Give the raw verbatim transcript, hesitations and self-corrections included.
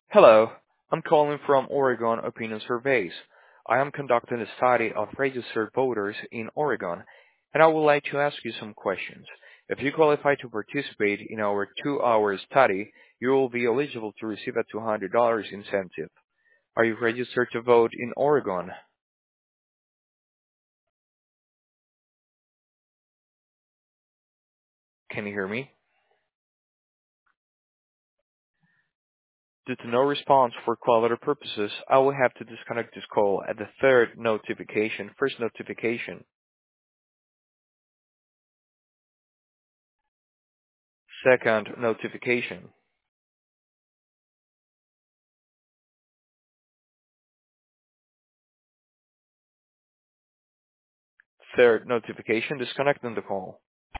Hello, I'm calling from Oregon Opinion Surveys. I am conducting a study of registered voters in Oregon, and I would like to ask you some questions. If you qualify to participate in our two-hour study, you will be eligible to receive a two hundred dollars incentive. Are you registered to vote in Oregon? Can you hear me? Due to no response for quality purposes, I will have to disconnect this call at the third notification, first notification, second notification, third notification, disconnecting the call.